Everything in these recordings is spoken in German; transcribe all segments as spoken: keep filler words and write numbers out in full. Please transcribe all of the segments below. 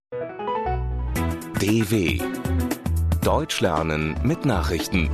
D W Deutsch lernen mit Nachrichten.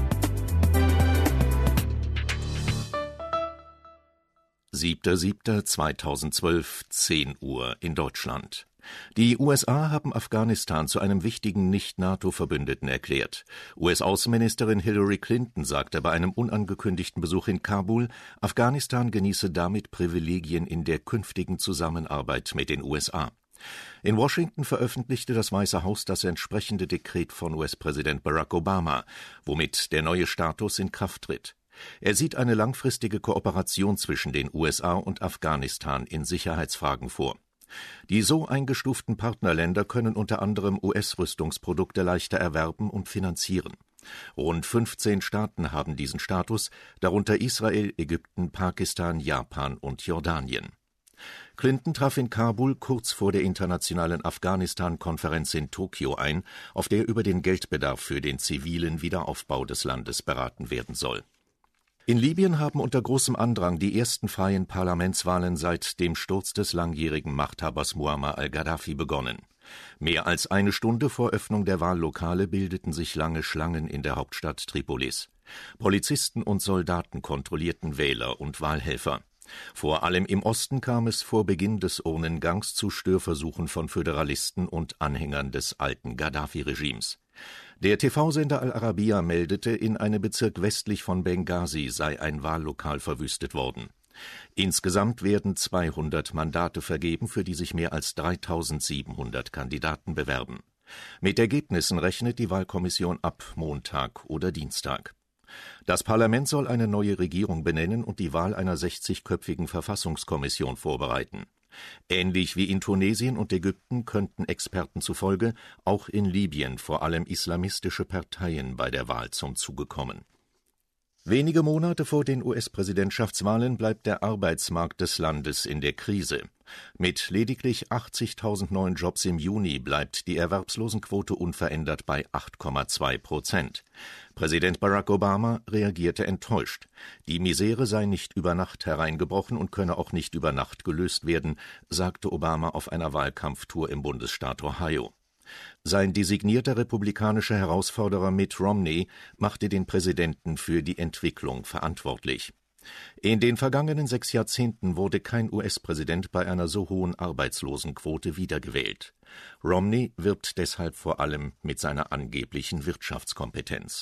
siebter siebter zweitausendzwölf, zehn Uhr in Deutschland. Die U S A haben Afghanistan zu einem wichtigen Nicht-NATO-Verbündeten erklärt. U S-Außenministerin Hillary Clinton sagte bei einem unangekündigten Besuch in Kabul, Afghanistan genieße damit Privilegien in der künftigen Zusammenarbeit mit den U S A. In Washington veröffentlichte das Weiße Haus das entsprechende Dekret von U S-Präsident Barack Obama, womit der neue Status in Kraft tritt. Er sieht eine langfristige Kooperation zwischen den U S A und Afghanistan in Sicherheitsfragen vor. Die so eingestuften Partnerländer können unter anderem U S-Rüstungsprodukte leichter erwerben und finanzieren. Rund fünfzehn Staaten haben diesen Status, darunter Israel, Ägypten, Pakistan, Japan und Jordanien. Clinton traf in Kabul kurz vor der internationalen Afghanistan-Konferenz in Tokio ein, auf der über den Geldbedarf für den zivilen Wiederaufbau des Landes beraten werden soll. In Libyen haben unter großem Andrang die ersten freien Parlamentswahlen seit dem Sturz des langjährigen Machthabers Muammar al-Gaddafi begonnen. Mehr als eine Stunde vor Öffnung der Wahllokale bildeten sich lange Schlangen in der Hauptstadt Tripolis. Polizisten und Soldaten kontrollierten Wähler und Wahlhelfer. Vor allem im Osten kam es vor Beginn des Urnengangs zu Störversuchen von Föderalisten und Anhängern des alten Gaddafi-Regimes. Der T V-Sender Al Arabiya meldete, in einem Bezirk westlich von Benghazi sei ein Wahllokal verwüstet worden. Insgesamt werden zweihundert Mandate vergeben, für die sich mehr als dreitausendsiebenhundert Kandidaten bewerben. Mit Ergebnissen rechnet die Wahlkommission ab Montag oder Dienstag. Das Parlament soll eine neue Regierung benennen und die Wahl einer sechzigköpfigen Verfassungskommission vorbereiten. Ähnlich wie in Tunesien und Ägypten könnten Experten zufolge auch in Libyen vor allem islamistische Parteien bei der Wahl zum Zuge kommen. Wenige Monate vor den U S-Präsidentschaftswahlen bleibt der Arbeitsmarkt des Landes in der Krise. Mit lediglich achtzigtausend neuen Jobs im Juni bleibt die Erwerbslosenquote unverändert bei acht Komma zwei Prozent. Präsident Barack Obama reagierte enttäuscht. Die Misere sei nicht über Nacht hereingebrochen und könne auch nicht über Nacht gelöst werden, sagte Obama auf einer Wahlkampftour im Bundesstaat Ohio. Sein designierter republikanischer Herausforderer Mitt Romney machte den Präsidenten für die Entwicklung verantwortlich. In den vergangenen sechs Jahrzehnten wurde kein U S-Präsident bei einer so hohen Arbeitslosenquote wiedergewählt. Romney wirbt deshalb vor allem mit seiner angeblichen Wirtschaftskompetenz.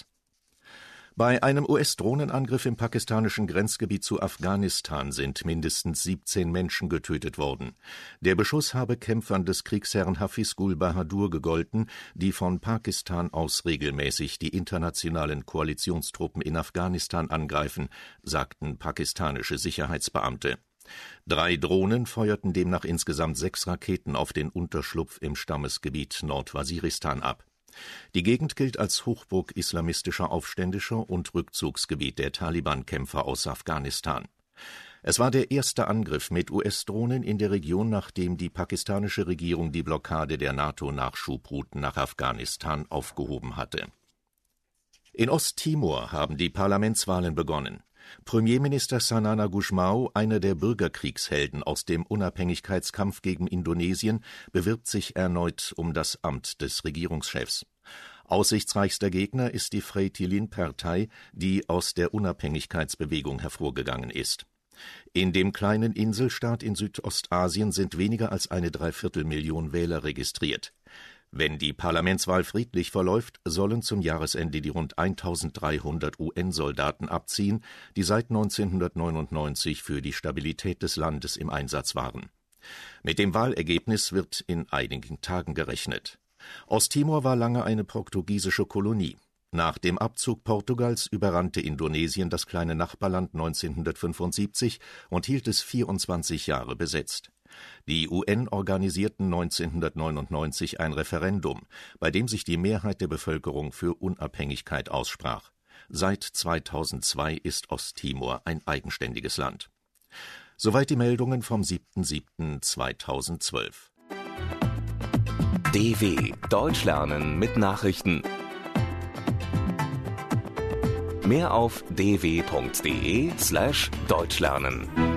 Bei einem U S-Drohnenangriff im pakistanischen Grenzgebiet zu Afghanistan sind mindestens siebzehn Menschen getötet worden. Der Beschuss habe Kämpfern des Kriegsherrn Hafiz Gul Bahadur gegolten, die von Pakistan aus regelmäßig die internationalen Koalitionstruppen in Afghanistan angreifen, sagten pakistanische Sicherheitsbeamte. Drei Drohnen feuerten demnach insgesamt sechs Raketen auf den Unterschlupf im Stammesgebiet Nordwaziristan ab. Die Gegend gilt als Hochburg islamistischer Aufständischer und Rückzugsgebiet der Taliban-Kämpfer aus Afghanistan. Es war der erste Angriff mit U S-Drohnen in der Region, nachdem die pakistanische Regierung die Blockade der NATO-Nachschubrouten nach Afghanistan aufgehoben hatte. In Osttimor haben die Parlamentswahlen begonnen. Premierminister Xanana Gusmão, einer der Bürgerkriegshelden aus dem Unabhängigkeitskampf gegen Indonesien, bewirbt sich erneut um das Amt des Regierungschefs. Aussichtsreichster Gegner ist die Fretilin-Partei, die aus der Unabhängigkeitsbewegung hervorgegangen ist. In dem kleinen Inselstaat in Südostasien sind weniger als eine Dreiviertelmillion Wähler registriert. Wenn die Parlamentswahl friedlich verläuft, sollen zum Jahresende die rund eintausenddreihundert U N-Soldaten abziehen, die seit neunzehnhundertneunundneunzig für die Stabilität des Landes im Einsatz waren. Mit dem Wahlergebnis wird in einigen Tagen gerechnet. Osttimor war lange eine portugiesische Kolonie. Nach dem Abzug Portugals überrannte Indonesien das kleine Nachbarland neunzehnhundertfünfundsiebzig und hielt es vierundzwanzig Jahre besetzt. Die U N organisierten neunzehnhundertneunundneunzig ein Referendum, bei dem sich die Mehrheit der Bevölkerung für Unabhängigkeit aussprach. Seit zweitausendzwei ist Osttimor ein eigenständiges Land. Soweit die Meldungen vom siebter siebter zweitausendzwölf. D W Deutsch lernen mit Nachrichten. Mehr auf d w punkt d e slash deutsch lernen.